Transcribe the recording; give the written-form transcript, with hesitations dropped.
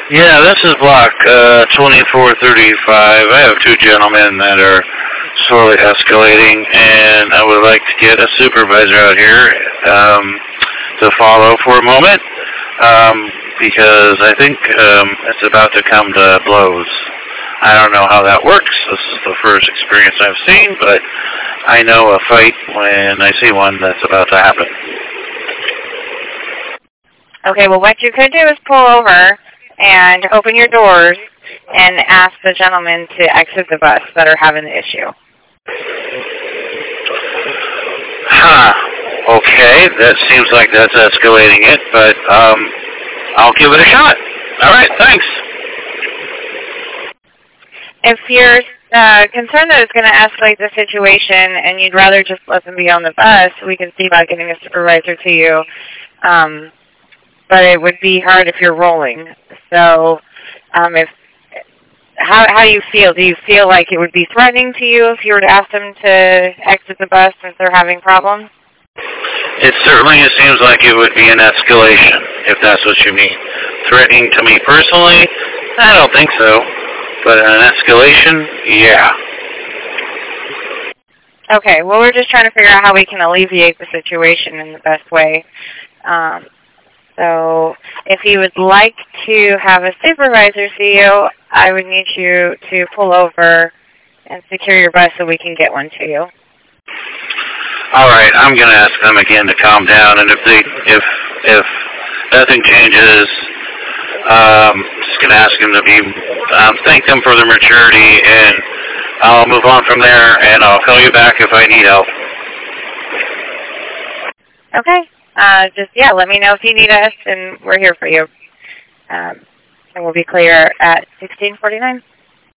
Yeah, this is block 2435. I have two gentlemen that are slowly escalating, and I would like to get a supervisor out here to follow for a moment because I think it's about to come to blows. I don't know how that works. This is the first experience I've seen, but I know a fight when I see one that's about to happen. Okay, well, what you could do is pull over and open your doors and ask the gentlemen to exit the bus that are having the issue. Huh. Okay, that seems like that's escalating it, but I'll give it a shot. All right, thanks. If you're concerned that it's going to escalate the situation and you'd rather just let them be on the bus, we can see about getting a supervisor to you. But it would be hard if you're rolling. So how do you feel? Do you feel like it would be threatening to you if you were to ask them to exit the bus since they're having problems? It certainly seems like it would be an escalation, if that's what you mean. Threatening to me personally? I don't think so. But an escalation? Yeah. Okay, well, we're just trying to figure out how we can alleviate the situation in the best way. So if you would like to have a supervisor see you, I would need you to pull over and secure your bus so we can get one to you. All right, I'm going to ask them again to calm down, and if nothing changes, just going to ask them to thank them for their maturity, and I'll move on from there, and I'll call you back if I need help. Okay. Let me know if you need us, and we're here for you. And we'll be clear at 1649.